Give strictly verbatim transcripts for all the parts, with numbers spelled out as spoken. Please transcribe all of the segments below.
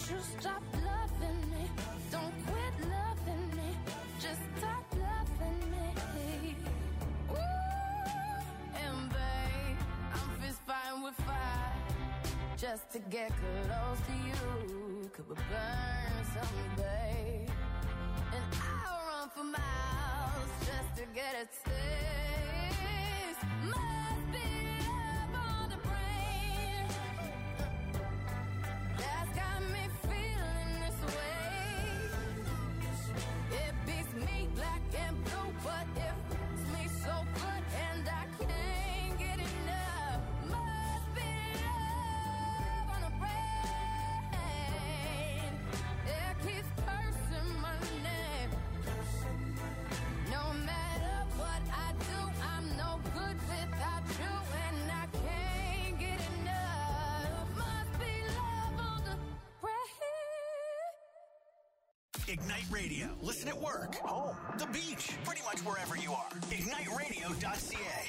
you stop loving me? Don't quit loving me. Just stop loving me. Ooh, and babe, I'm fist fighting with fire just to get close to you. Could we burn something, babe? And I'll run for miles just to get a taste. Must be love on the brain that's got me feeling this way. It beats me black and blue, but it feels me so good and I can't get enough. Must be love on the brain. It keeps cursing my name. No matter what I do, I'm no good without you, and I can't get enough. Must be love on the brain. Ignite Radio. Listen at work, home, the beach, pretty much wherever you are. ignite radio dot c a.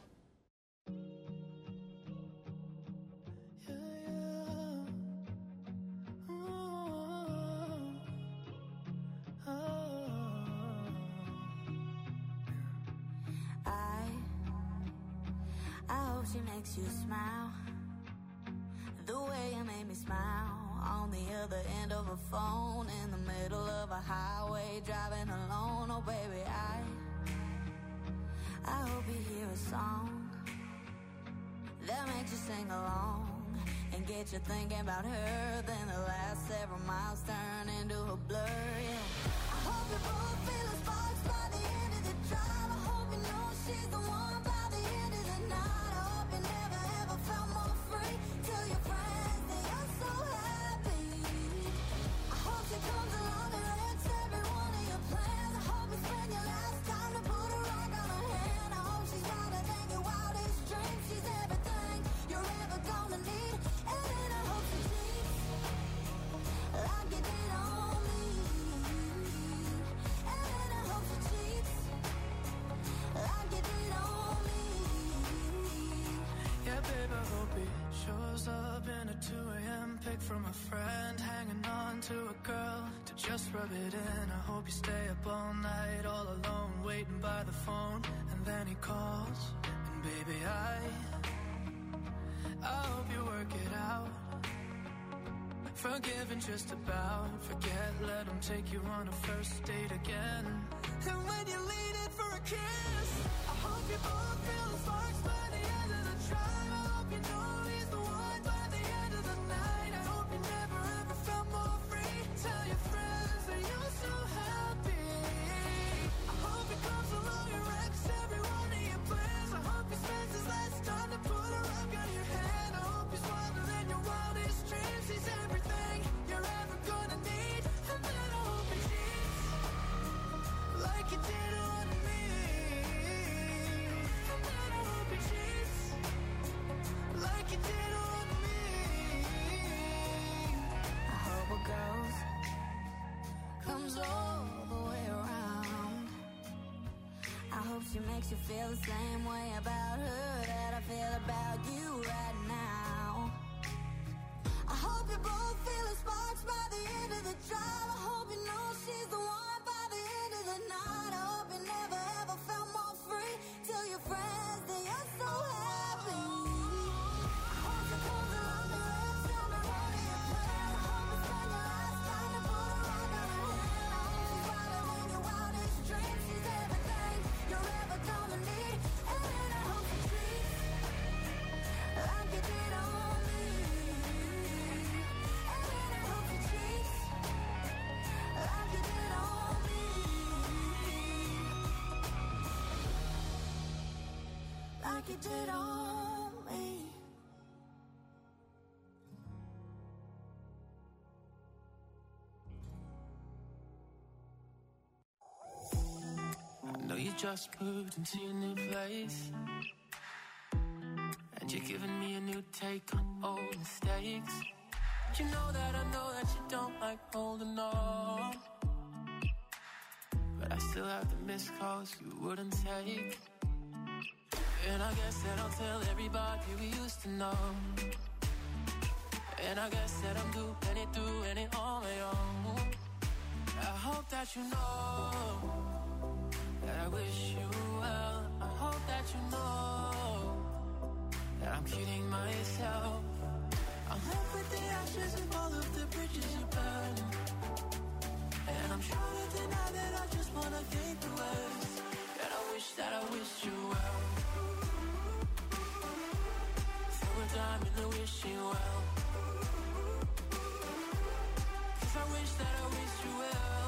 I, I hope she makes you smile. The way you made me smile on the other end of a phone in the middle of a highway driving alone. Oh baby, I, I hope you hear a song that makes you sing along and get you thinking about her. Then the last several miles turn into a blur. Yeah. I hope you both feel the sparks by the end of the drive. I hope you know she's the one by the end of the night. I hope you never ever felt more free. Tell your friends that you're so happy. I hope she comes along and wrecks every one of your plans. I hope you spend your last time to put a rock on her hand. I hope she's wilder than your wildest dreams. She's everything you're ever gonna need. And then I hope she cheats like you did on me. And then I hope she cheats like you did on me. Yeah, babe, I hope he shows up in a two a.m. pic from a friend, hanging on to a girl to just rub it in. I hope you stay up all night, all alone, waiting by the phone, and then he calls, and baby, I, I hope you work it out. Forgiving just about, forget, let him take you on a first date again. And when you lean in for a kiss, I hope you both feel the sparks by the end of the drive. I hope you know he's the one by the end of the night. I hope you never ever felt more free. Tell your friends that you're so happy. I hope he comes along and wrecks every one of your plans. I hope he spends his last time to put a rock on your hand. I hope he's wilder than your wildest dreams. He's everything you're ever gonna need. And then I hope he cheats like you did on me. And then I hope he cheats like you did on me. I hope it goes, comes all the way around. I hope she makes you feel the same way about her that I feel about you right now. I hope you both feel the sparks by the end of the drive. I hope you know she's the one by the end of the night. I hope you never ever felt more free. Tell your friends that you're so happy. I hope she comes along and wrecks every one of your plans. I hope you spend your last time to put a rock on her hand. I hope she's wilder than your wildest dreams. She's everything you're ever gonna need. And then I hope she treats like you did on me. And then I hope she treats like you did on me. Like you did on me. I know you just moved into your new place, and you're giving me a new take on old mistakes. You know that I know that you don't like holding on, but I still have the missed calls you wouldn't take. And I guess that I'll tell everybody we used to know. And I guess that I'm doing it, doing it on my own. I hope that you know that I wish you well. I hope that you know that I'm kidding myself. I'm left with the ashes of all of the bridges you burned. And I'm trying to deny that I just wanna think the worst. And I wish that I wished you well. Throw a dime in the wishing well. Cause I wish that I wished you well.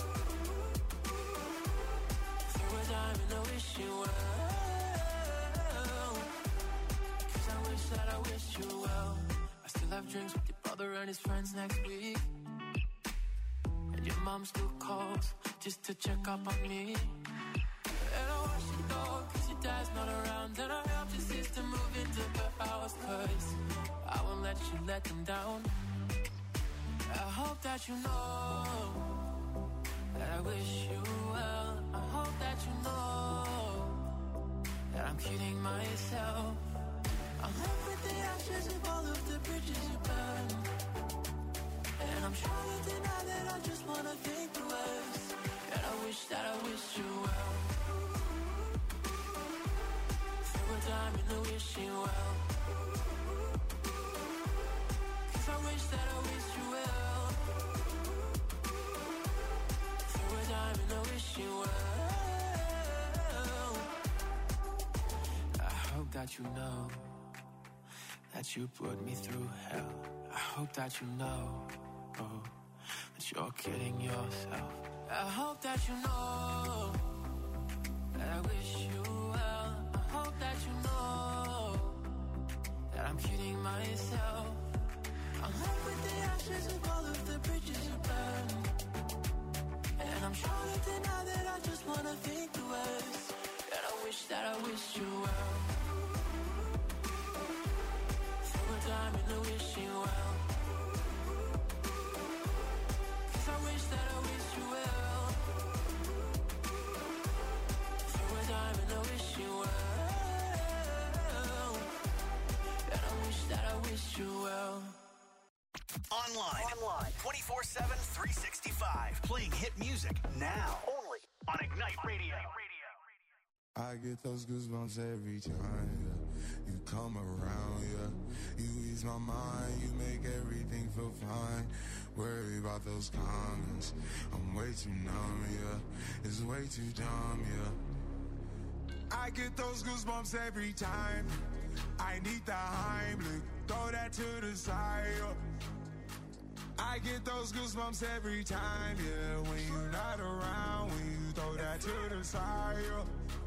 Throw a dime in the wishing well. Cause I wish that I wished you well. I still have drinks with your brother and his friends next week. And your mom still calls just to check up on me. And I watch you go cause your dad's not around. And I helped your sister move into her house cause I won't let you let them down. I hope that you know that I wish you well. I hope that you know that I'm kidding myself. I'm left with the ashes of all of the bridges you burned. And I'm trying to deny that I just wanna think the worst. And I wish that I wished you well. Throw a dime in the wishing well. Cause I wish that I wished you well. Throw a dime in the wishing well. I hope that you know that you put me through hell. I hope that you know, oh, that you're kidding yourself. I hope that you know that I wish you well. I hope that you know that I'm kidding myself. I'm left with the ashes of all of the bridges you burned. And I'm trying to deny that I just wanna think the worst. And I wish that I wished you well. Dime in the wishing well. Cause I wish that I wished you well. Throw a dime in the wishing well. And I wish that I wished you well. Online, Online. twenty-four seven, three sixty-five. Playing hit music now. Only on Ignite Radio. I get those goosebumps every time, yeah. You come around, yeah. You ease my mind, you make everything feel fine. Worry about those comments, I'm way too numb, yeah. It's way too dumb, yeah. I get those goosebumps every time. I need the Heimlich, throw that to the side, yeah. I get those goosebumps every time, yeah. When you're not around, when you throw that to the side, yeah.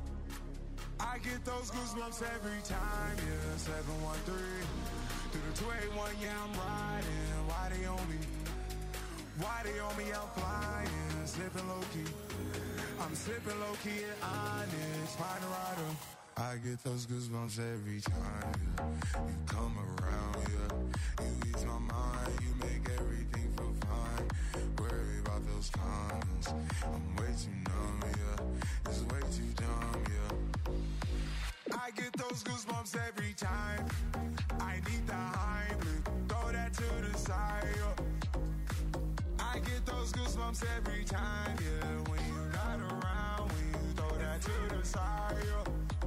I get those goosebumps every time, yeah. seven one three through the two eight one, yeah, I'm riding. Why they on me? Why they on me? I'm flying, slipping low-key. I'm slipping low-key at Onyx, find a rider. I get those goosebumps every time, yeah. You come around, yeah. You ease my mind, you make everything feel fine. Worry about those comments, I'm way too numb, yeah. It's way too dumb, yeah. I get those goosebumps every time. I need the Heimlich, throw that to the side, yeah. I get those goosebumps every time, yeah. When you're not around, when you throw that to the side, yeah.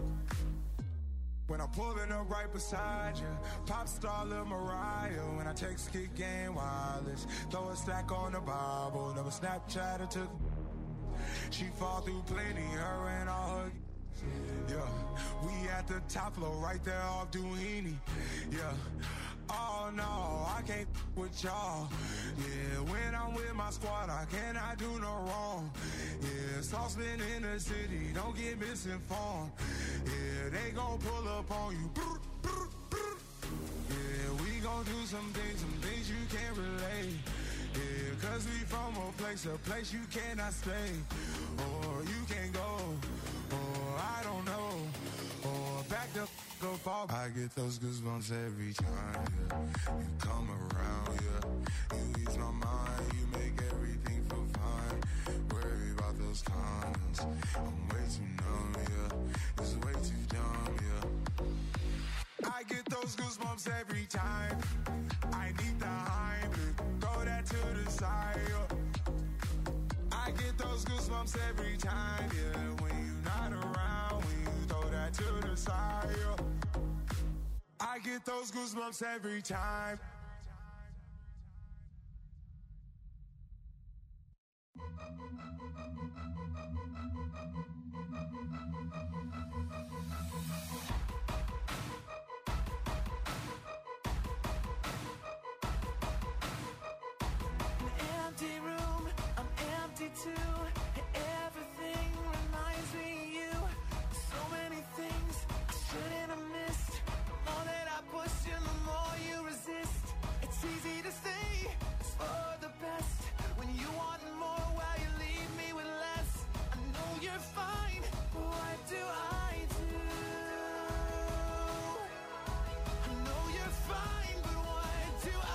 When I'm pulling up right beside you, pop star Lil Mariah. When I text kick game wireless, throw a stack on the Bible. Never Snapchat or took. She fall through plenty, her and all her. Yeah, we at the top floor, right there off Duini. Yeah, oh no, I can't with y'all. Yeah, when I'm with my squad, I cannot do no wrong. Yeah, saucepan in the city, don't get misinformed. Yeah, they gon' pull up on you. Yeah, we gon' do some things, some things you can't relate. Yeah, cause we from a place, a place you cannot stay. Or you can't go. Or I don't know, or back the f*** up off. I get those goosebumps every time, yeah. You come around, yeah. You ease my mind, you make everything feel fine. Worry about those comments, I'm way too numb, yeah. It's way too dumb, yeah. I get those goosebumps every time. I need desire. I get those goosebumps every time, yeah. When you're not around, when you throw that to the side, yeah. I get those goosebumps every time. Empty room, I'm empty too. Everything reminds me of you. So many things I shouldn't have missed. The more that I push you, the more you resist. It's easy to say it's for the best when you want more while you leave me with less. I know you're fine, but what do I do? I know you're fine, but what do I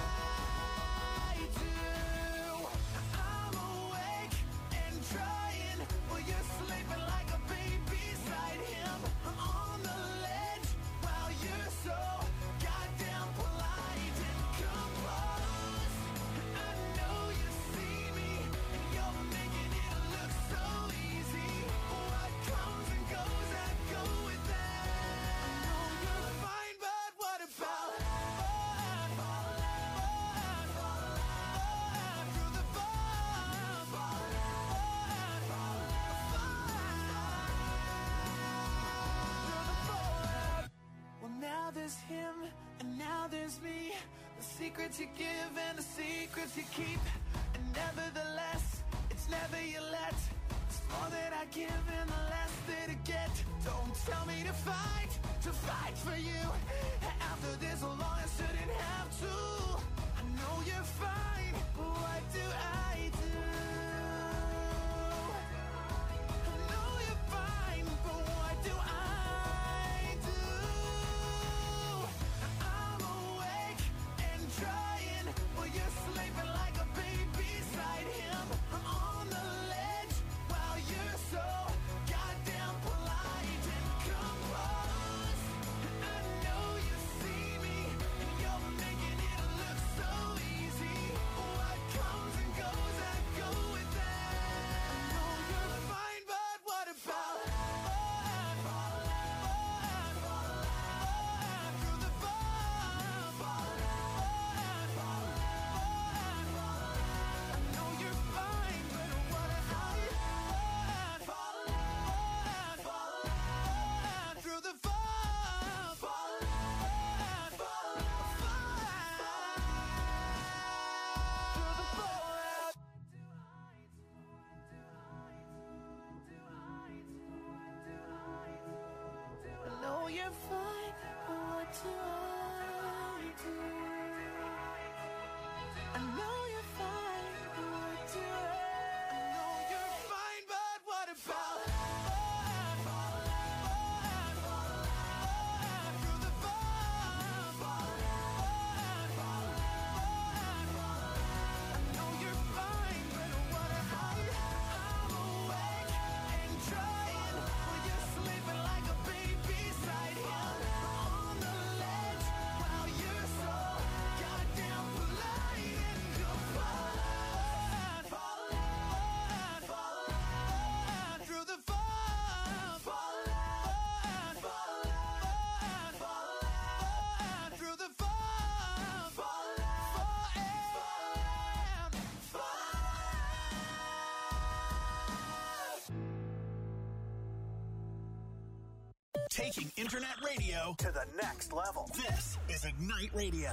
do? I'm awake and trying, but you're sleeping like a baby beside him. I'm on the ledge while you're so goddamn polite and composed. I know you see me, and you're making it look so easy. What comes and goes, I go with that. I know you're fine, but what about fun? Fun, fun, fun, through the fun, fun, fun, fun. Well, now there's him, and now there's me. The secrets you give and the secrets you keep. And nevertheless, it's never you let. It's more that I give and the less that I get. Don't tell me to fight, to fight for you. After this long, I shouldn't have to. I know you're fine, but what do I do? I know you're fine, but what do I do? I'm awake and trying, but you're sleeping like a baby beside him. I'm on the ledge while you're so goddamn polite and composed. I know you see me, and you're making it look so easy. What comes and goes, I go with that. I know you're fine, but what about fun? Fun, fun, fun, through the fun, fun, fun, fun, fun. I know you're fine, but what about fun? Fun, fun, through the fun, fun, fun, fun, through the fun. I know you're fine, but what do I do? I know you're fine, but what do I? I know you're fine, but what about fun? Fun, fun, fun, through the fun, fun, fun, fun, fun. I know you're fine, but what about? I'm awake and trying, but you're sleeping like a baby beside him. On the ledge while you're so goddamn polite and composed. Fall, fall, fall, through the fun, fall, fall, fall, through the fun, fall, fall, Taking internet radio to the next level. This is Ignite Radio.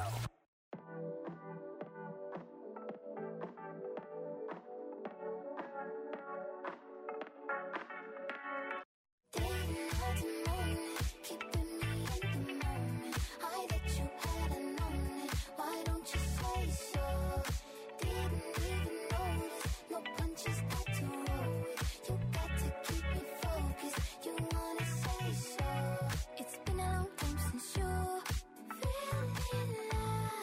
Didn't have to moan it, keeping me in the moment. I bet you hadn't known it. Why don't you say so? Didn't even notice, no punches got to roll with. You got to keep me focused. You wanna say so? It's been a long time since you feel it.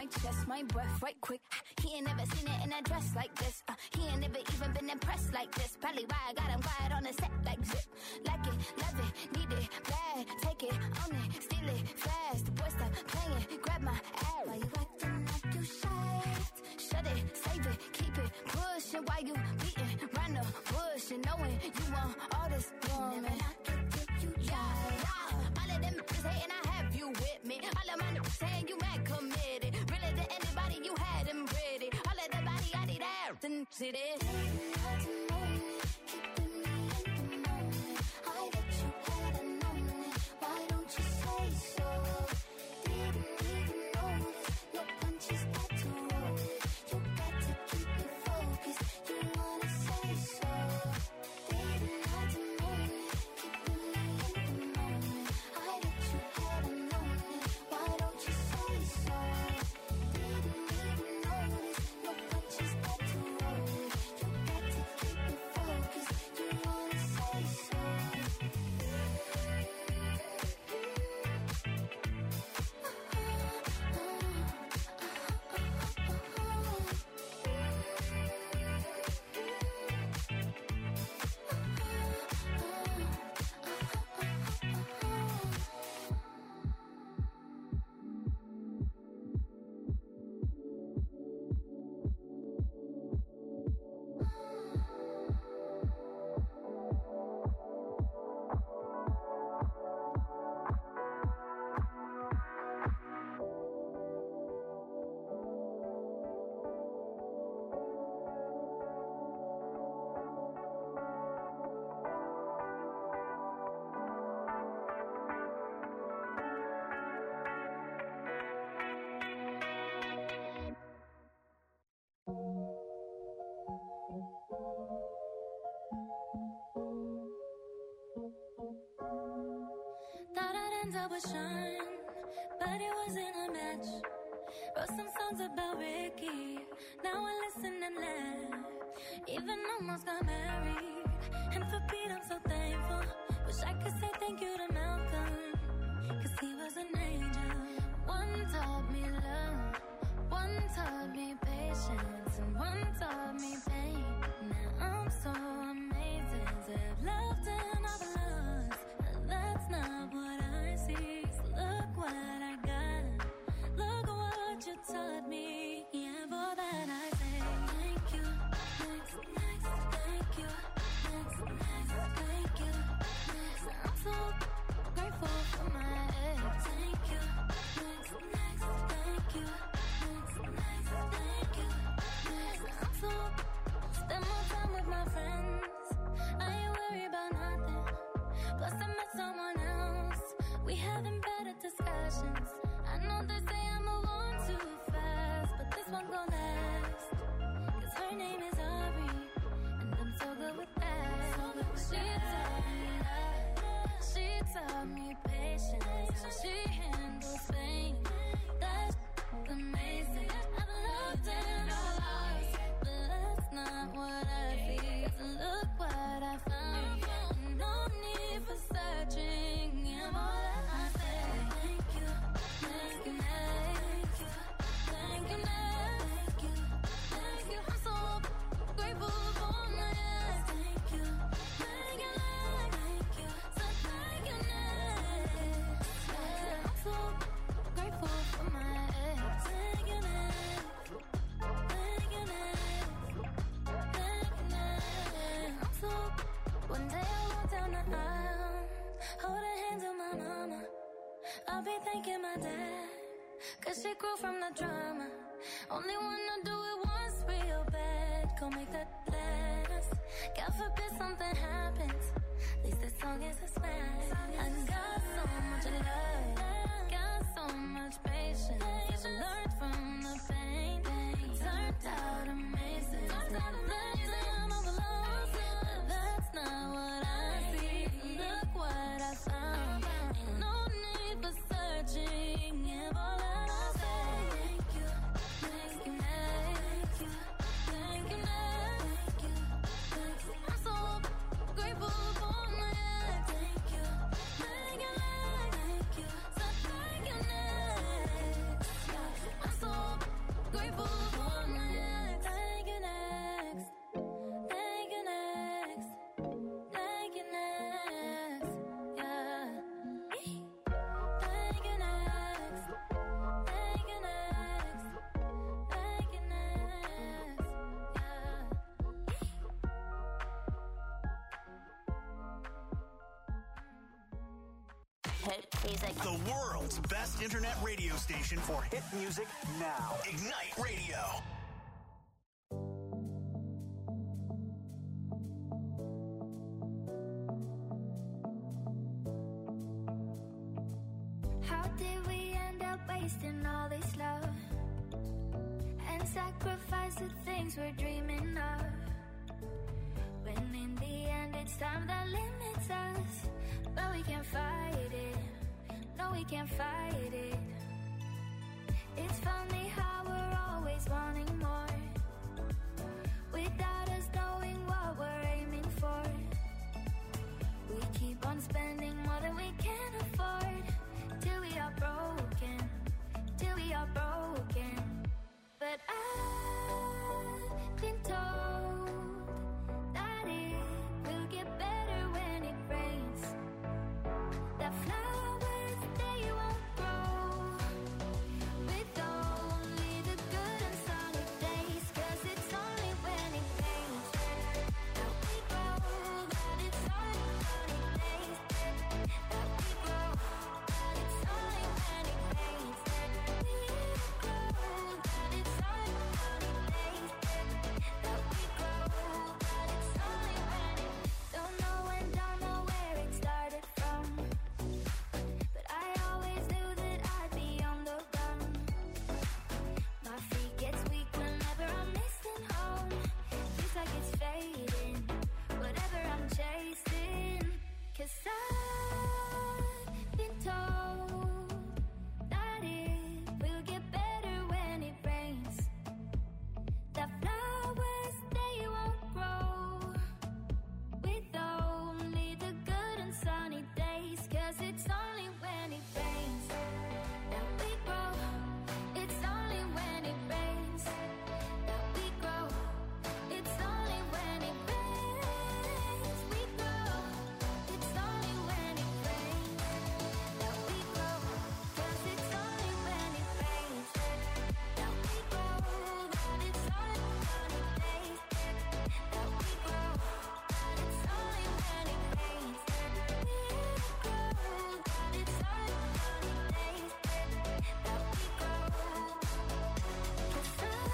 my chest, my breath right quick. He ain't never seen it in a dress like this. Uh, he ain't never even been impressed like this. Probably why I got him quiet on the set like zip. Like it, love it, need it, bad. Take it, own it, steal it, fast. The boy stop playing, grab my ass. Why you acting like you shy? Shut it, save it, keep it pushing. Why you beating round the bush and knowing you want all this woman? Never knock it till you try. Yeah, all of them bitches hating, I have you with me. All of my niggas saying you mad committed. Really to anybody you had them ready. All of the body I need out and see this. I would shine, but it wasn't a match. Wrote some songs about Ricky, now I listen and laugh. Even almost got married, and for Pete I'm so thankful. Wish I could say thank you to Malcolm, cause he was an angel. One taught me love, one taught me patience, and one taught me pain. Now I'm so amazing to have loved and I've lost, but that's not what I see. So look what I got, look what you taught me. Yeah, for that I say thank you, next, next, thank you, next, next, thank you, next. I'm so grateful for my ex. Thank you, next, next, thank you, next, next, thank you, next. I'm so spend more time with my friends, I ain't worried about nothing. Plus I met someone else, we having better discussions. I know they say I move on too fast, but this one gon' last, cause her name is Ari, and I'm so good with that. So good with she taught me love, she taught me patience, how she handles pain. That's amazing. I've loved and I've lost, but that's not what I feel. So look what I found, no need for searching. Yeah, more than I say thank you, thank you, thank you, thank you, thank you, thank you. I'm so grateful for my ex. Thank you, thank you, thank you, so thank you, next. Yeah, I'm so grateful for my ex. Thank you, next. Thank you, next. Thank you, next. I'm so. One day I walk down the aisle, hold a hand to my mama. I'll be thanking my dad, cause she grew from the drama. Only wanna do it once real bad, go make that last. God forbid something happens, at least this song is a smash. I got so much love, got so much patience. I learned from the pain, it turned out amazing. Turned out amazing, I'm lost, but that's not what I see. Look what I found, ain't no need for searching. If all that I say, thank you, thank you, thank you, thank you, thank you, thank you. I'm so grateful for my ex. Thank you, thank you, thank you, Music. The world's best internet radio station for hit music now. Ignite Radio. How did we end up wasting all this love and sacrifice the things we're dreaming of? When in the end it's time that limits us, but we can't fight it. No, we can't fight it. It's funny how we're always wanting more without us knowing what we're aiming for. We keep on spending more than we can afford till we are broken, till we are broken. But I've been told that it will get better when it rains. That flowers, they won't grow with only the good and sunny days. 'Cause it's only when it rains that we grow. That it's only sunny days that we grow. That it's only when it rains that we grow. That it's only sunny days that we grow. That it's only when it. Don't know when, don't know where it started from, but I always knew that I'd be on the run. My feet gets weak whenever I'm missing home. Feels like it's fading, whatever I'm chasing. 'Cause I've been told that it will get better when it rains. That flowers, they won't grow with only the good and sunny days. 'Cause it's only when it rains that we grow. It's only when it rains that we grow. It's only when it rains we grow. It's only when it rains that we grow. 'Cause it's only when it rains that we grow. That it's only sunny days that we grow. That it's only when it rains that we grow. That it's only sunny days that we grow. 'Cause I've been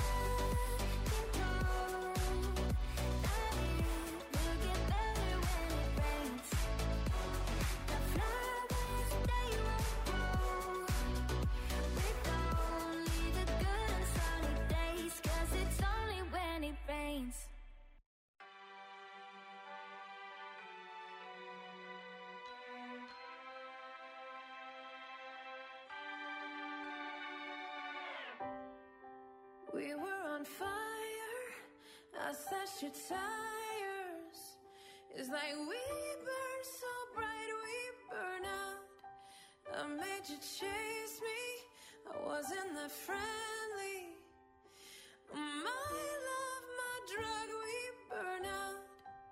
told that it will get better when it rains. The flowers, they won't grow with only the good and sunny days. 'Cause it's only when it rains. We were on fire, I slashed your tires. It's like we burn so bright, we burn out. I made you chase me, I wasn't that friendly. My love, my drug, we burn out.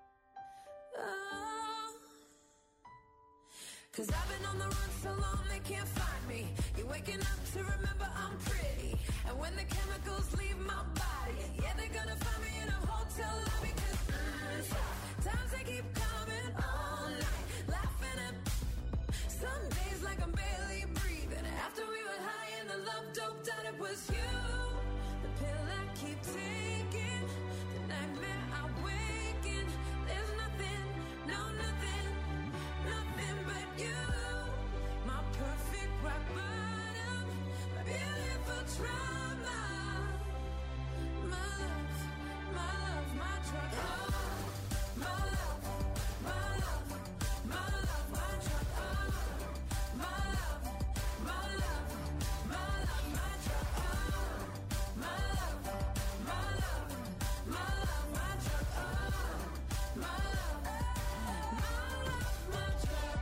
Oh. 'Cause I've been on the run so long they can't find me. You're waking up to remember I'm pretty. And when the chemicals leave my body, yeah, they're gonna find me in a hotel lobby. 'Cause mm, times they keep coming all night, laughing at some days like I'm barely breathing. After we were high and the love doped out, it was you. The pill I keep taking, the nightmare I wake in. There's nothing, no nothing, nothing but you. My perfect rock bottom, my beautiful trauma. My love, my love, my drug. Oh, my love, my love, my love, my drug. Oh, my love, my love, my love, my drug. Oh, my love, my love, my love, my drug. Oh, my love, my love, my drug.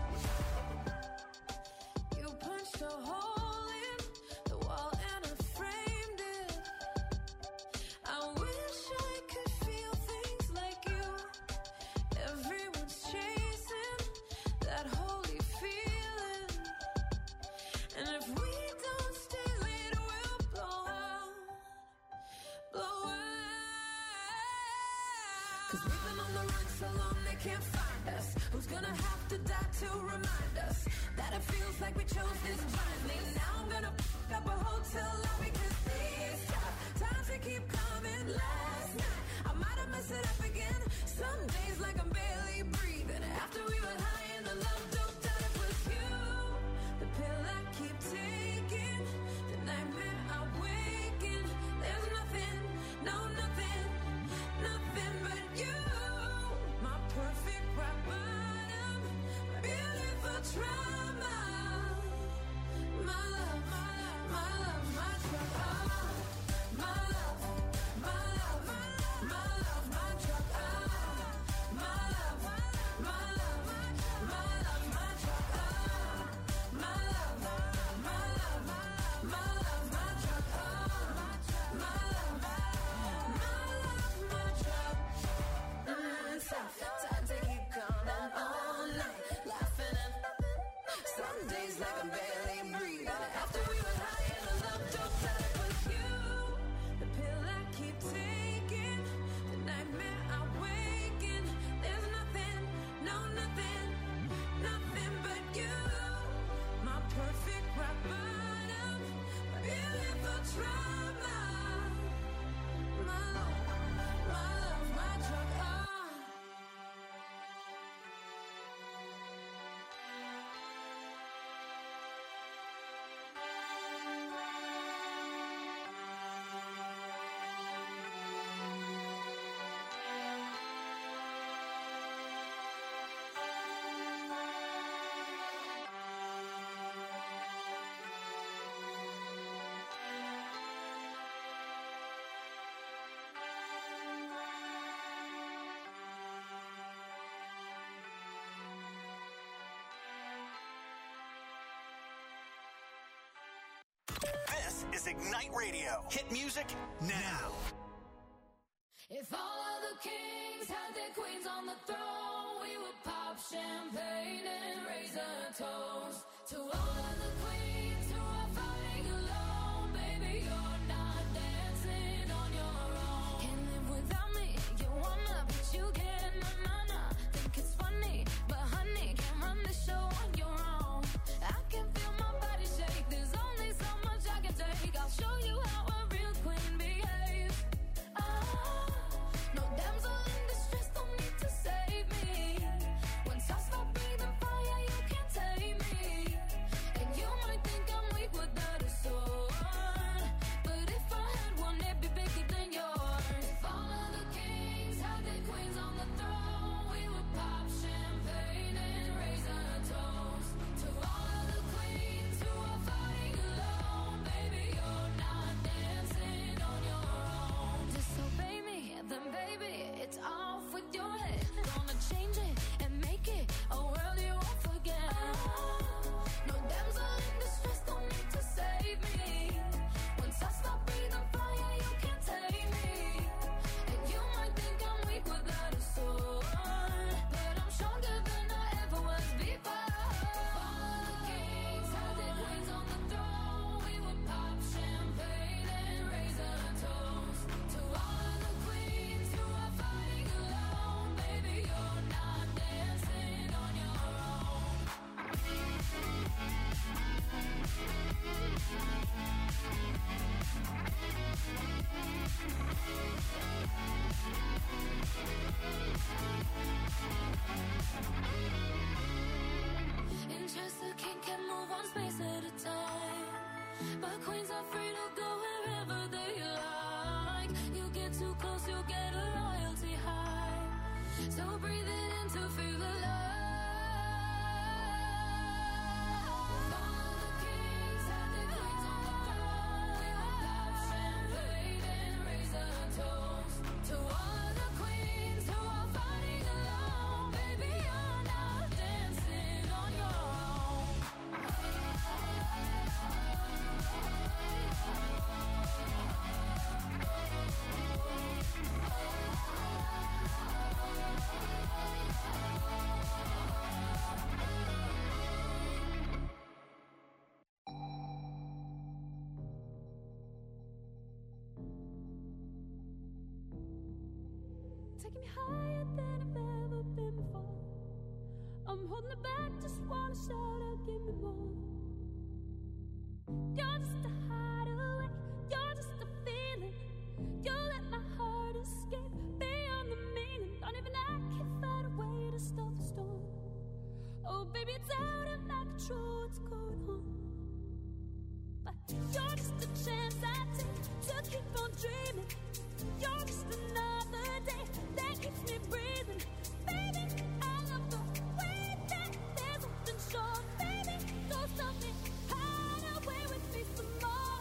You punched a hole in the wall and I framed it. I wish I could feel things like you. Everyone's chasing that holy feeling. And if we don't stay lit, we'll blow out, blow out. 'Cause we've been on the run so so long they can't find us? Who's gonna have to die to remind us that it feels like we chose this blindly? Now I'm gonna f*** up a hotel lobby, cause these tough times they keep coming. Last night I might have messed it up again. Some days like I'm barely breathing. After we were high and the love dope that it was you. The pill I keep taking, the nightmare I wake in. There's nothing, no nothing, nothing but you. My perfect rock bottom, my beautiful trauma. My love, my love, my love, my drug. Oh, my love, my love, my love, my drug. Oh, my love, my love, my love, my drug. Oh, my love, my love, my love, my drug. Oh, my love, my love, my drug. Mm, tough times they keep coming all night, laughing at some days like I'm barely breathing. After we were high and the love dope that it was you. The pill I keep taking, the nightmare I wake in. There's nothing, no nothing, nothing but you. My perfect rock bottom, my beautiful trauma. My love, my love, my drug. Oh. This is Ignite Radio. Hit music now. If all of the kings had their queens on the throne, we would pop champagne and raise a toast to all of the queens who are fighting alone. Baby, you're not dancing on your own. Can't live without me. You wanna, but you can't. Na na na. Think it's funny, but honey, can't run the show on your own. I can feel my body shake. There's only so much I can take. I'll show you how a real queen behaves. Ah, no damsel in distress, don't need to save me. Once I stop breathing fire, you can't tame me. And you might think I'm weak without a sword, but if I had one, it'd be bigger than yours. If all of the kings had their queens on the throne, we would pop champagne and raise a toast to all of the queens who are fighting alone. Baby, you're not dancing on your own. Disobey me, then baby, it's off with your head. Gonna change it and make it a world you won't forget. No damsel in distress, don't need to save me. Once I stop breathing fire, you can't tame me. And you might think I'm weak without a sword, but I'm stronger than I ever was before. All of the kings had their queens on the throne. We would pop champagne and raise a toast to all of the queens who are fighting alone. Baby, you're not dancing on your own. In Chester, king can move one space at a time, but queens are free to go wherever they like. You get too close, you'll get a royalty high. So breathe it in to feel alive. All of the kings had their queens on the throne. We would pop champagne and raise a toast to all of the queens who are fighting alone. Baby, you're not dancing on your own. Taking me higher than I've ever before. I'm holding it back, just wanna shout out, give me more. You're just a hideaway, you're just a feeling. You let my heart escape beyond the meaning. Don't even I can find a way to stop the storm. Oh baby, it's out of my control, what's going on? But you're just a chance I take to keep on dreaming. You're just another day that keeps me breathing. Baby, I love the way that there's something short. Baby, go stop me, hide away with me some more.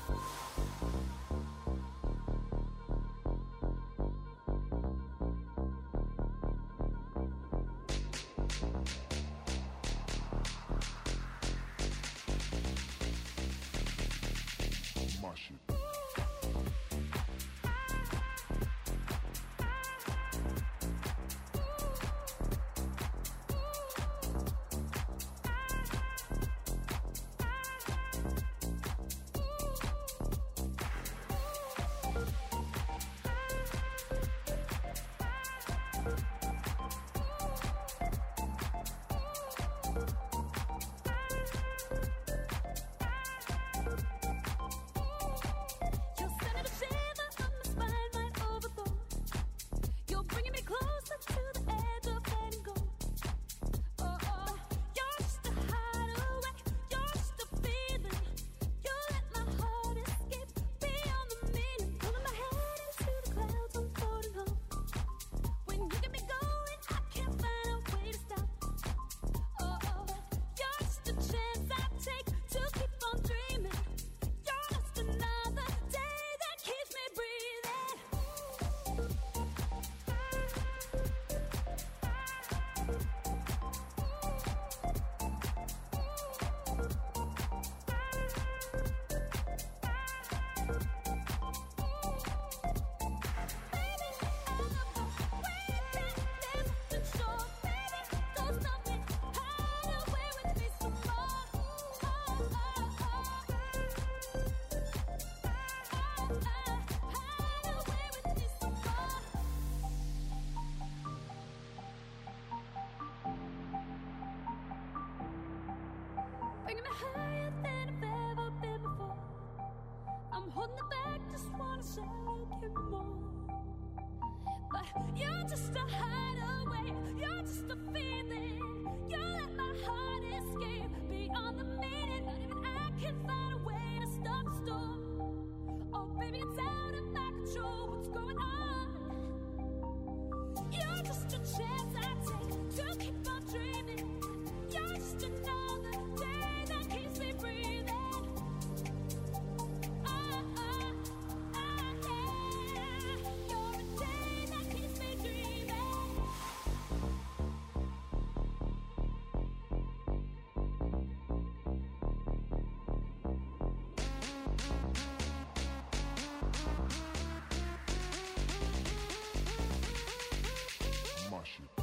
Mash it. Bringing me higher than I've ever been before. I'm holding it back, just wanna shout, give me more. But you're just a hideaway, you're just a feeling. You let my heart escape beyond the meaning. Not even I can find a way to stop the storm. Oh baby, it's out of my control, what's going on? You're just a chance I take to keep on dreaming. You're just another day that keeps me breathing. Oh, oh, oh, yeah. You're a day that keeps me dreaming. Mash it.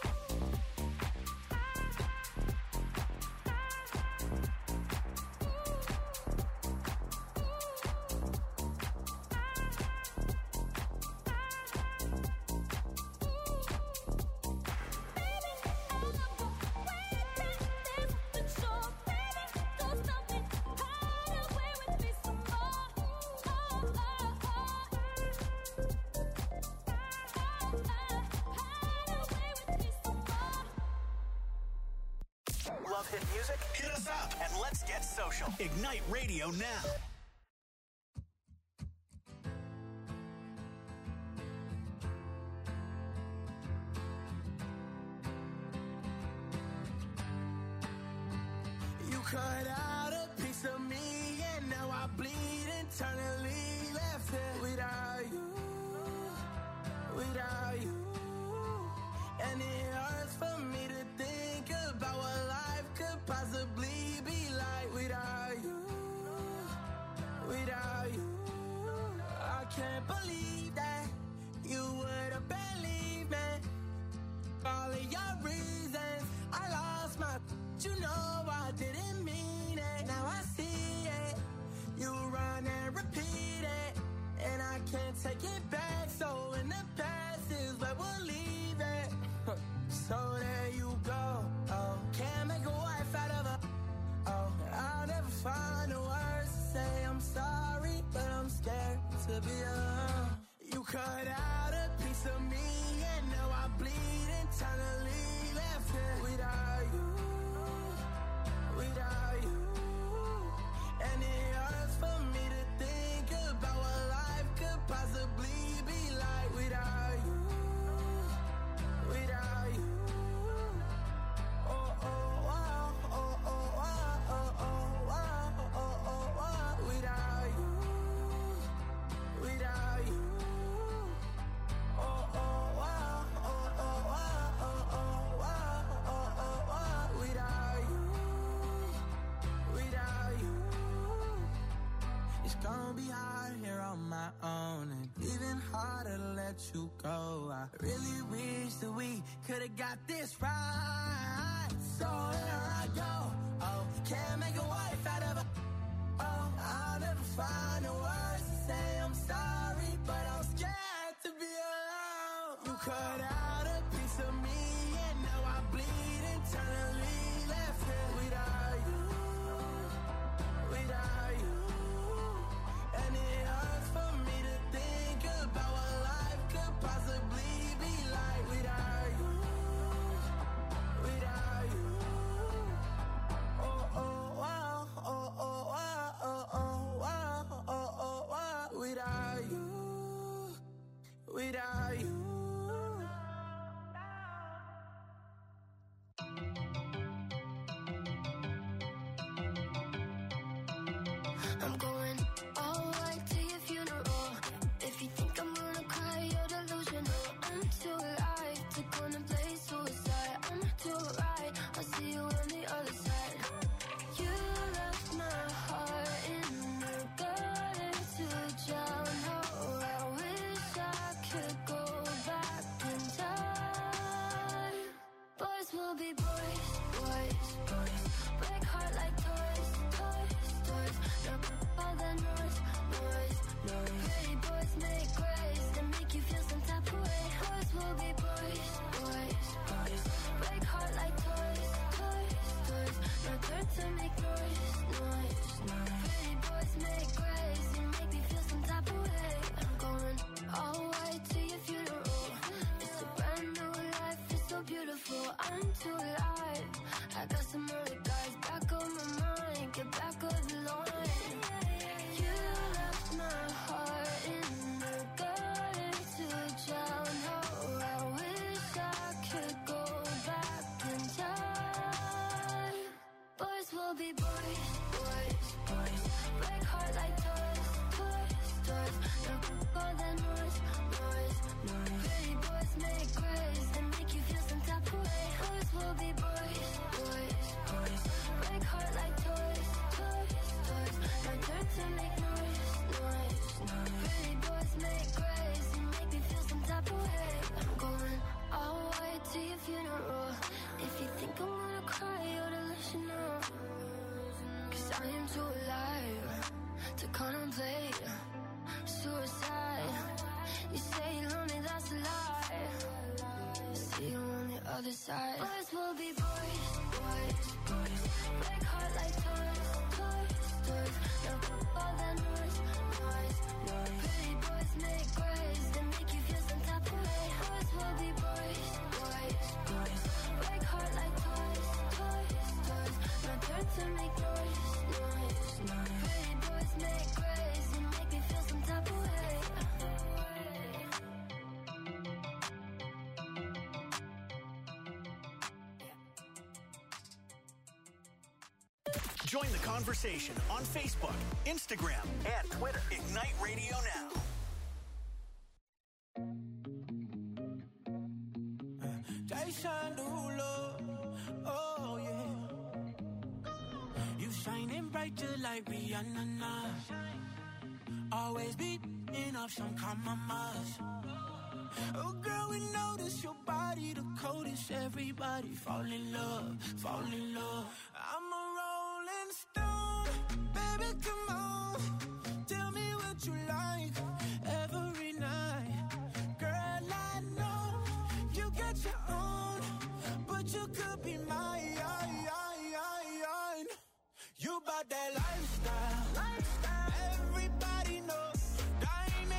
Love hit music? Hit us up and let's get social. Ignite Radio now. You cut out a piece of me and now I bleed internally. Left here without you, without you. And it hurts for me to think about what life could possibly be like without you, without you. I can't believe that you would have believed me. All of your reasons, I lost my, you know I didn't mean it. Now I see it, you run and repeat it, and I can't take it back. So in the past is where we'll leave it. So that to be alone. You cut out a piece of me, and now I bleed internally. Left here without you, without you. And it hurts for me to think about what life could possibly be like without you, without you. Oh, oh, wow, oh, oh, wow, oh, oh, wow, oh, oh, wow. Without you, without you. Oh, oh, wow, oh, oh, wow, oh, oh, wow, oh, oh, wow. Without you, without you. It's gonna be hard here on my own, and even harder to let you go. I really wish that we could've got this right. So here I go. Oh, can't make a wife out of a. Oh, I'll never find the words to say I'm sorry, but I'm scared to be alone. You cut out a piece of me, and now I bleed internally. Left here without you, without you. And it hurts for me to think about what life could possibly be like without you, without you. Oh, oh, wow, oh, oh, wow, oh, oh, wow, oh, oh, wow. Without you, without you. I'm going all right to your funeral. If you think I'm gonna cry, you're delusional. I'm too alive to contemplate suicide. I'm too right, I'll see you on the other side. You left my heart in the gutter to drown. Oh, I wish I could go back in time. Boys will be boys, boys, boys. Break heart like toys, toys, toys. No, all that noise, noise, noise. Pretty boys make grace and make you feel some type of way. Boys will be boys, boys, boys. Break heart like toys, toys, toys. No turn to make noise, noise, noise. Pretty boys make grace and make me feel some type of way. I'm going all white to your funeral. It's a brand new life, it's so beautiful. I'm too alive. I got some other guys back on my mind. Get back on the line. You left my heart in the gutter to drown. Oh, I wish I could go back in time. Boys will be boys, boys, boys. Break heart like toys, toys, toys. No, all that noise, noise, noise. Pretty boys make grace and make you feel some type of way. Boys will be boys, boys, boys. Break heart like toys, toys, toys. No turn to make noise, noise, noise. Pretty boys make grace and make me feel some type of way. I'm going all white to your funeral. If you think I'm gonna cry, you're delusional. Cause I am too alive to contemplate suicide. You say you're lonely, that's a lie. See you on the other side. Boys will be boys, boys, boys. Break heart like toys, toys, toys. No, all that noise, noise, noise. Pretty boys make grace and make you feel some type of way. Boys will be boys, boys, boys. Break heart like toys, toys, toys. No turn to make noise, noise, noise. Pretty boys make grace and make me feel some type of way. Join the conversation on Facebook, Instagram, and Twitter. Ignite Radio Now. Jason Derulo, oh yeah. You shining bright just like Rihanna now. Always beating up some compromise. Oh girl, we notice your body the coldest. Everybody fall in love, fall in love. I'm a rolling stone, baby, come on. Tell me what you like every night. Girl, I know you got your own, but you could be mine. You bout that lifestyle, lifestyle. Everybody knows, dying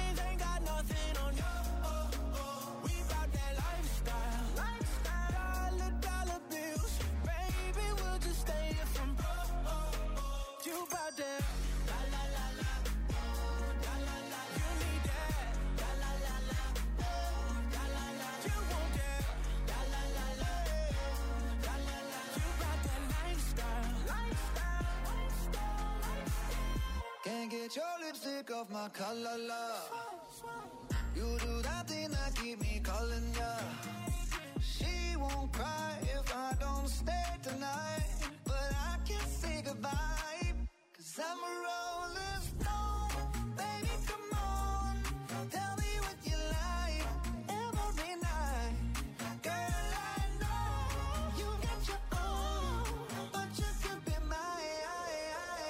dare. La la la la, oh, la la la. You need that. La la la la, oh, la la la. You won't dare. La la la la, la la la. You got that lifestyle, lifestyle, lifestyle, lifestyle. Can't get your lipstick off my collar, love. You do that thing that keep me calling ya. She won't cry if I don't stay tonight, but I can't say goodbye, cause I'm a rolling stone. Baby, come on, tell me what you like every night. Girl, I know you got your own, but you could be mine.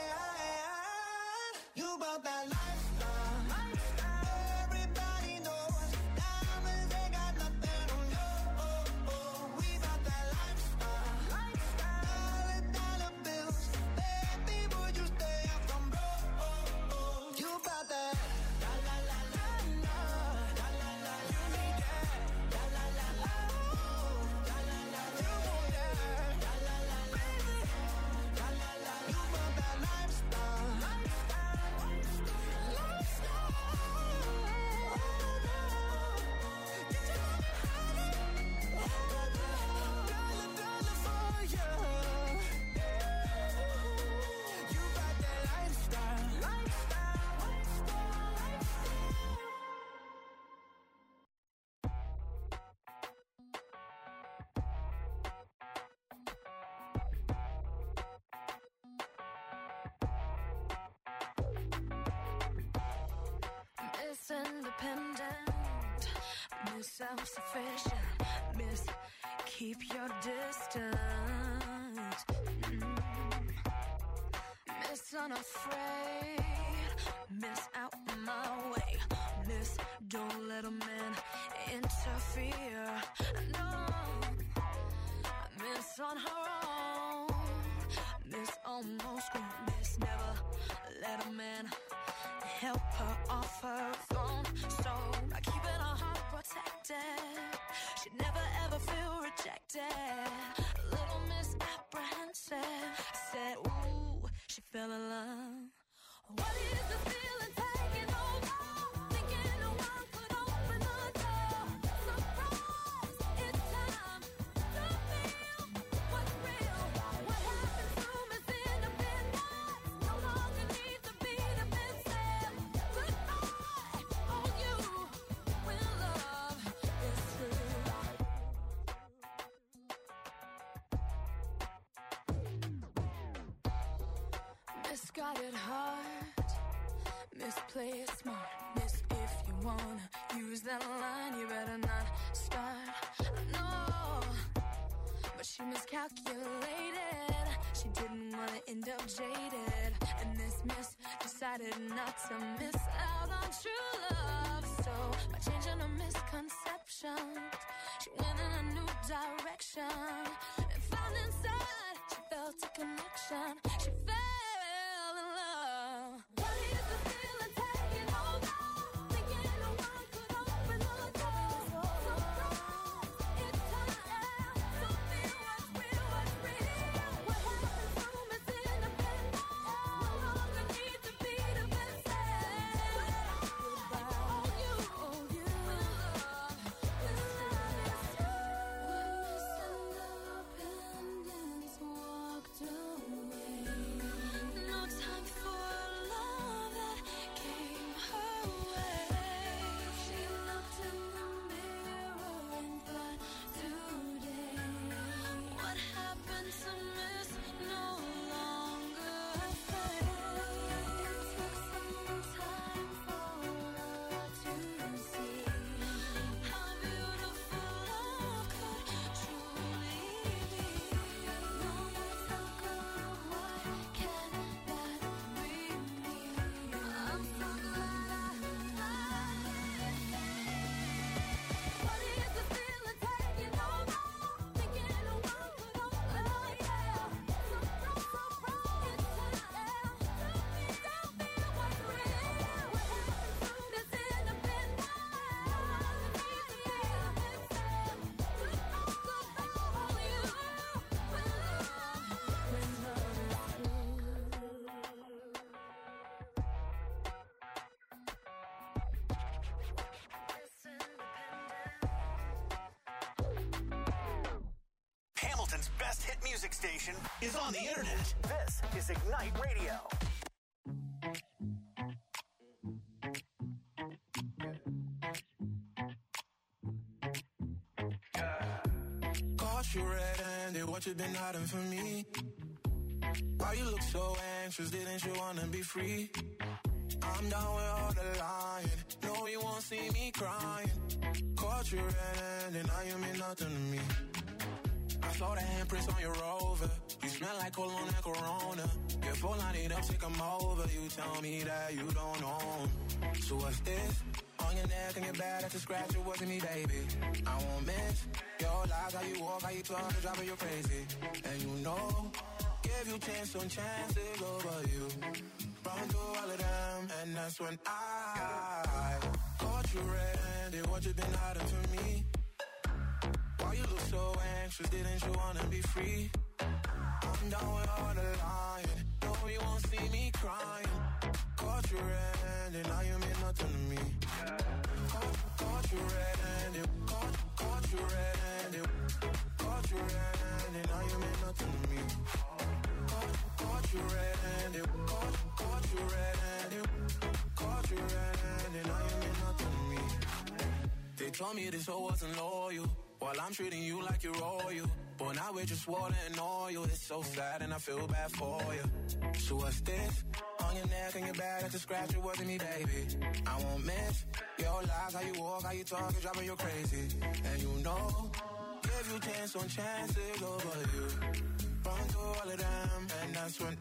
You bought that lifestyle, lifestyle. Everybody knows diamonds ain't got nothing on you. Oh, oh, we bought that lifestyle, lifestyle. Dollar, dollar bills, baby, would you stay up from broke? Oh, oh, you bought that. La la la la la, la la la. You need that. La la la la, oh, la la la. You want that. La la la la, baby. La la la. You bought that lifestyle, lifestyle, lifestyle. Did you know dollar, dollar for you? You got that lifestyle, lifestyle, lifestyle, Miss Independent, Miss Self-Sufficient, Miss Keep Your Distance, mm. Miss Unafraid, Miss Out My Way, Miss Don't Let a Man Interfere, no, Miss On Her Own, Miss Almost Grown, Miss Never Let a Man help her off her throne. So by keeping her heart protected, she'd never ever feel rejected. Little Miss Apprehensive said, ooh, she fell in love. What is the feeling taking over? Thinking no one could open the door. Surprise, it's time to feel what's real. What happens to Miss Independence no longer needs to be defensive. Goodbye, oh you, when love is true. Misguided heart, misplay it smart. Miss, if you wanna use that line, you better not start. No, but she miscalculated. She didn't wanna end up jaded, and this miss decided not to miss out on true love. So by changing her misconceptions, she went in a new direction and found inside she felt a connection. She fell in love. What is the feeling taking over? Thinking no one could open the door. Surprise, it's time to feel what's real, what's real. What happens to Miss Independence no longer needs to be defensive. Goodbye, oh you, oh you, when love, when love is true. Miss Independence walked away. hit music station is on the internet. This is Ignite Radio. Caught you red-handed, what you been hiding from me? Why you look so anxious, didn't you wanna be free? I'm down with all the lying, no you won't see me crying. Caught you red-handed, now you mean nothing to me. I saw the handprints on your Rover, you smell like cologne and Corona. Your phone line it up, take 'em over, you tell me that you don't own. So what's this? On your neck and your back, that's a scratch, it wasn't me, baby. I won't miss your lies, how you walk, how you talk, driving you crazy. And you know, give you chance on chances over you. Run through all of them, and that's when I caught you red-handed, what you been hiding from me? Why you look so anxious, didn't you wanna be free? I'm down with all the lying, no you won't see me crying. Caught you red-handed, now you mean nothing to me. Caught, caught you red-handed, caught, caught you red-handed, caught you red-handed, now you mean nothing to me. Caught, caught you red-handed, caught, caught you red-handed, caught you red-handed, now you mean nothing to me. They told me this whole wasn't loyal, while I'm treating you like you're royal. But now we're just water and oil. It's so sad and I feel bad for you. So what's this? On your neck and your back, that's a scratch, it wasn't me, baby. I won't miss your lies, how you walk, how you talk, it's driving you crazy. And you know, give you chance on chances over you. Run through all of them, and that's when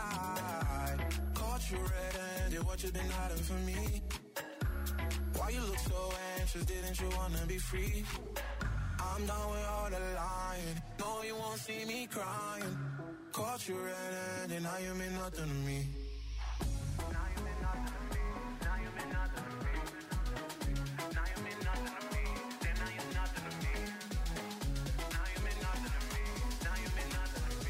I caught you red-handed, what you been hiding from me? Why you look so anxious, didn't you wanna be free? I'm done with all the lying, no you won't see me crying. Caught you red-handed, now you mean nothing to me. Now you mean nothing to me, now you mean nothing to me. Now you mean nothing to me, then now you're nothing to me. Now you mean nothing to me, now you mean nothing to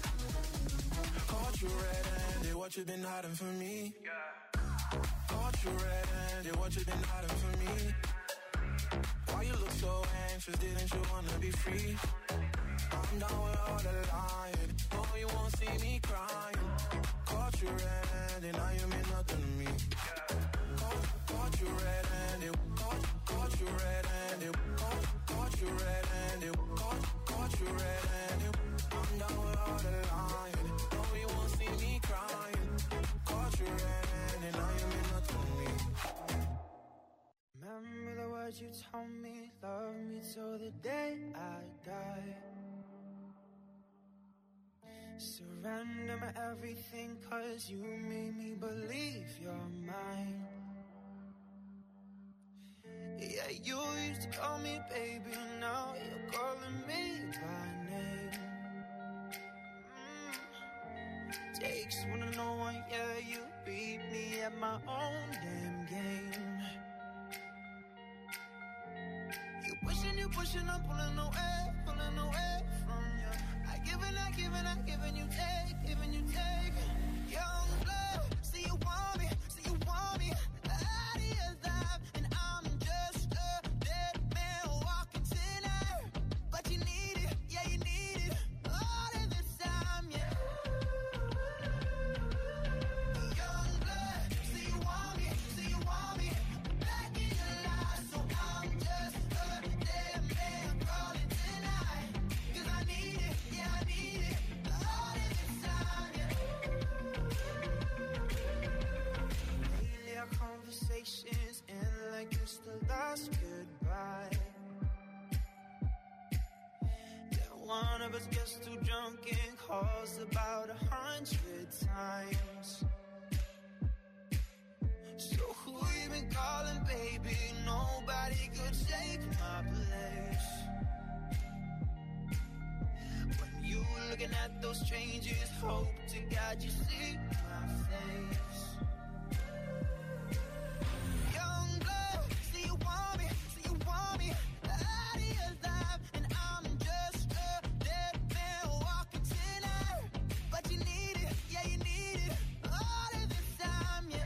me. Caught you red-handed, what you been hiding from me? Caught you red-handed, what you been hiding from me? Why you look so anxious, didn't you wanna be free? I'm down with all the lying, no you won't see me crying. Caught you red-handed, now you mean nothing to me. Caught, caught you red-handed, caught, caught you red-handed, caught, caught you red-handed, caught, caught you red-handed. I'm down with all the lying, no you won't see me crying. Caught you red-handed, now you mean nothing to me. Remember the words you told me, love me till the day I die. Surrender my everything, cause you made me believe you're mine. Yeah, you used to call me baby, now you're calling me by name. mm. Takes one to know one, yeah, you beat me at my own damn game. You pushing, you pushing, I'm pulling away, pulling away from you. I giving, I giving, I giving you take, giving you take. Young blood, see you want me, see you want me. Out of your life, and I'm just a dead man walking tonight. But you need it, yeah you need it, all of this time, yeah. Young blood, see you want me, see you want me. Back in your life, so I'm just a dead man calling tonight. Cause I need it, yeah I need it, all of this time, yeah. Lately our conversations end like it's the last goodbye. Yeah, one of us gets too drunk and calls about a hundred times. So who you been calling, baby? Nobody could take my place. When you looking at those strangers, hope to God you see my face. Young blood, see you want me, see you want me. Out of your life, and I'm just a dead man walking tonight. But you need it, yeah you need it, all of this time, yeah.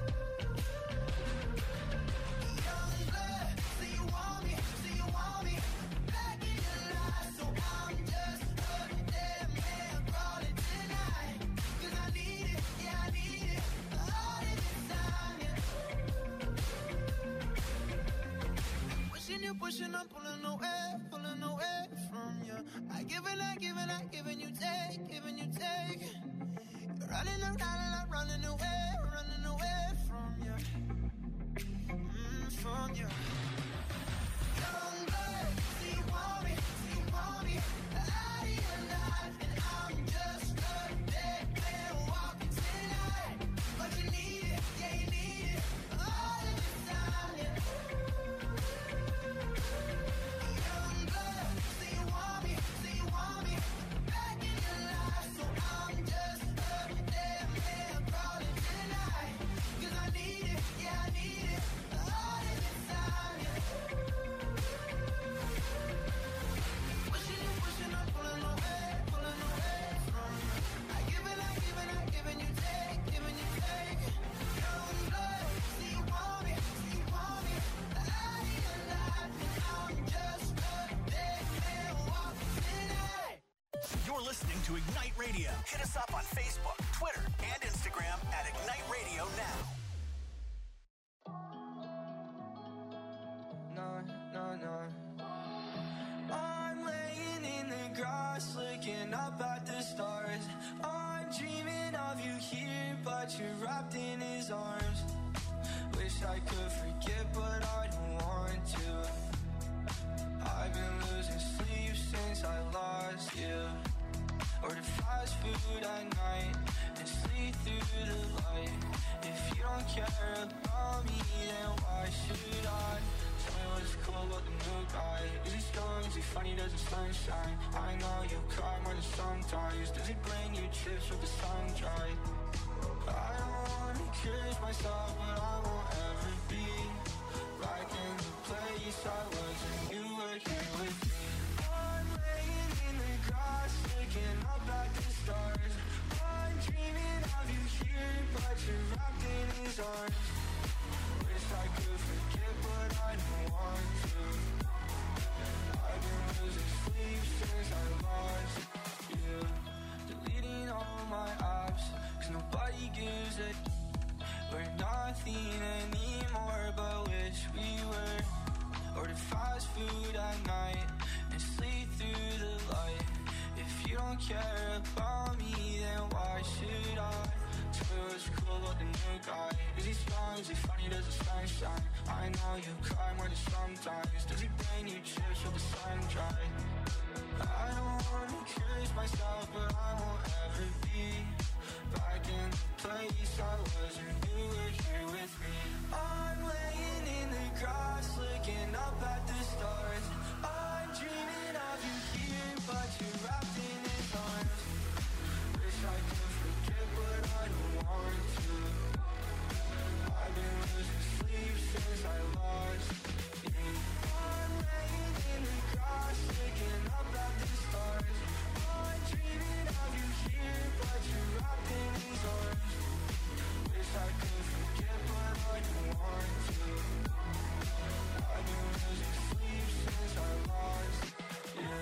Young blood, see you want me, see you want me. Back in your life, so I'm just a dead pushing, I'm pulling away, pulling away from you. I give and I give and I give and you take, giving you take. You're running around and I'm running away, running away from you, mm, from you. Young blood, do you want me, do you want me out of your life? And I'm just a dead man walking tonight. But you need it, yeah you need it, all of the time, yeah. Young blood, do you want me, do you want me back in your life? So I'm just a dead man crawling tonight. Cause I need it, yeah I need it, all of the time, yeah. Pushing you, pushing, I'm pulling away, pulling away from you. I give and I give and I give and you take, giving you take. Young blood, do you want me, do you want me out of your life? And I'm just a dead man walking tonight. You're listening to Ignite Radio. Hit us up on Facebook, Twitter, and Instagram at Ignite Radio Now. No, no, no. I'm laying in the grass, looking up at the stars. I'm dreaming of you here, but you're wrapped in his arms. Wish I could forget, but I don't want to. I've been losing sleep since I lost you. Order fast food at night and sleep through the light. If you don't care about me, then why should I? Tell me what's cool about the new guy. Is he strong? Is he funny? Does the sunshine? I know you cry more than sometimes. Does he bring you chips with the sun dry? I don't wanna curse myself, but I won't ever be back in the place I was when you were here with me. I'm laying in the grass, looking up at the stars. I'm dreaming of you here, but you're wrapped in his arms. Wish I could forget, but I don't want to. I've been losing sleep since I lost you. Deleting all my apps, cause nobody gives a. We're nothing anymore, but wish we were. Order fast food at night and sleep through the light. If you don't care about me, then why should I? Tell me what's cool about the new guy. Is he strong? Is he funny? Does the sun shine? I know you cry more than sometimes. Does he bring you chips with the sun dry? I don't wanna curse myself, but I won't ever be back in the place I was when you were here with me. I'm laying in the grass, looking up at the stars. I'm dreaming of you here, but you're wrapped in his arms. Wish I could forget, but I don't want to. I've been losing sleep since I lost you. I'm laying in the grass, looking up at the stars. I'm dreaming of you here, but you're wrapped in his arms. Wish I could forget, but I don't want to. I've been losing sleep since I lost you.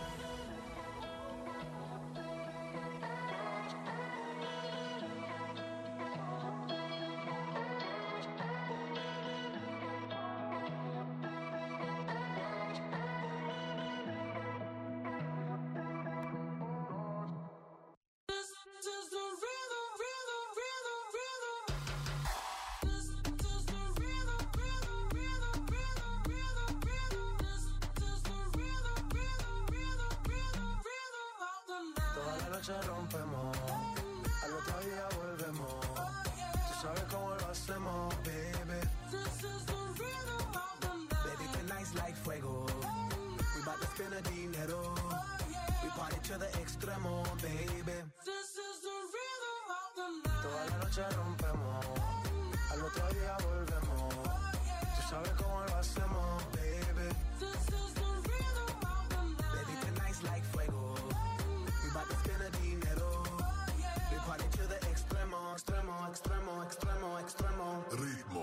This is the rhythm, rhythm, rhythm, rhythm. This is the rhythm, rhythm, rhythm, rhythm, rhythm, rhythm. This is the rhythm, rhythm, rhythm, rhythm, rhythm of the night. Toda la noche rompemos, al otro día volvemos. Tú sabes cómo lo hacemos, baby. This is the rhythm of the night. Baby, tonight's like fuego. We bout to spend the dinero. We party to the extremo, baby. This is the rhythm of the night. Toda la noche rompemos, al otro día volvemos. Tú sabes cómo lo hacemos, baby. This is the rhythm of the night. Baby, tonight's like fuego. We bout to spend the dinero. We party to the extremo, extremo, extremo, extremo, extremo. Ritmo.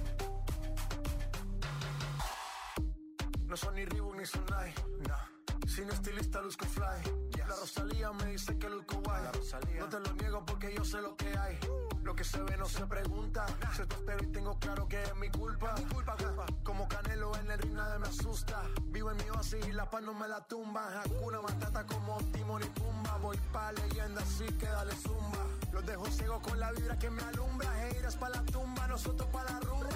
No son ni Reebok ni Sonai, nah. Sin estilista luzco fly. Yes. La Rosalía me dice que luzco guay. No te lo niego porque yo sé lo que hay. Lo que se ve no se pregunta. Se te espero y tengo claro que es mi culpa. Mi culpa, culpa. Como Canelo en el ring nadie me asusta. Vivo en mi oasis y la paz no me la tumba. Hakuna Matata como Timón y Pumba. Voy pa' leyenda así que dale zumba. Los dejo ciego con la vibra que me alumbra. Heiras pa' la tumba, nosotros pa' la rumba.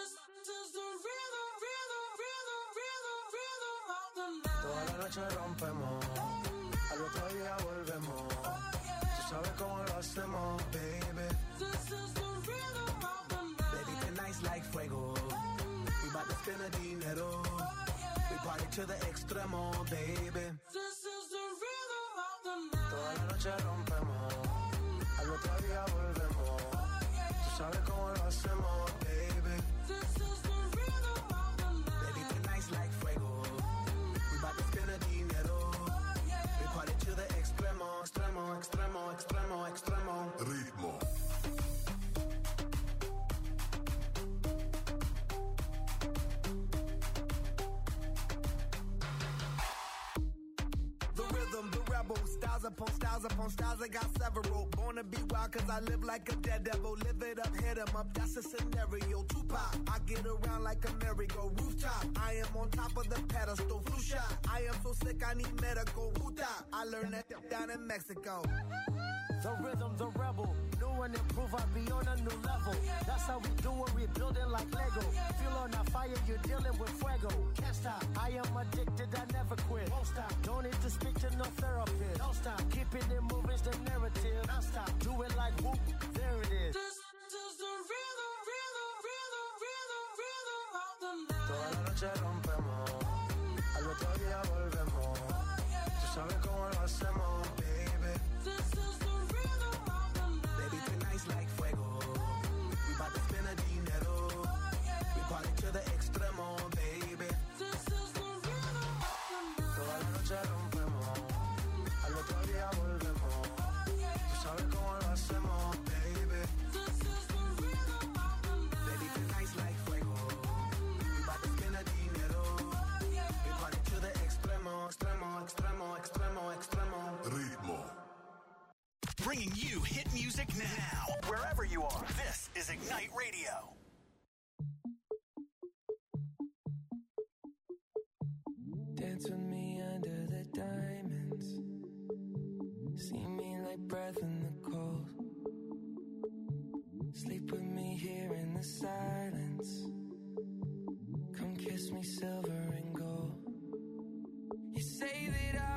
Toda la noche rompemos, al otro día volvemos. Tú sabes cómo lo hacemos, baby. Baby, tonight's like fuego. We bout to spend the dinero. We party to the extremo, baby. Toda la noche rompemos, al otro día volvemos. Tú sabes cómo lo hacemos, baby. Baby, tonight's like fuego. Dinero. We party to the extremo, extremo, extremo, extremo, extremo. Ritmo. The rhythm, the rebel, styles upon styles upon styles, I got several. Born to be wild cause I live like a dead devil. Live it up, hit 'em up, that's a scenario. Tupac, I get around like a merry-go rooftop. I am on top of the pedestal, flu shot. I am so sick I need medical. Huta, I learned that down in Mexico. The rhythm, the rebel, new and improve, I be on a new level. That's how we do it, we building like Lego. Feel on a fire, you're dealing with fuego. Can't stop, I am addicted, I never quit. Won't stop, don't need to speak to no therapist. Don't stop, keeping it moving's the narrative. Don't stop, do it like whoop, there it is. This is the rhythm, rhythm, rhythm, rhythm, rhythm of the night. Toda la noche rompemos, al otro día volvemos. Tú sabes cómo lo hacemos, baby. This is the rhythm of the night. Baby, tonight's like fuego. We bout to spend the dinero. We party to the extremo, baby. This is the rhythm of the night. Toda la noche rompemos, al otro día volvemos. Tú sabes cómo lo hacemos, baby. This is the rhythm of the night. Baby, tonight's like fuego. We bout to spend the dinero. We party to the extremo, extremo, extremo, extremo, extremo. Ritmo. Bringing you hit music now, wherever you are. This is Ignite Radio.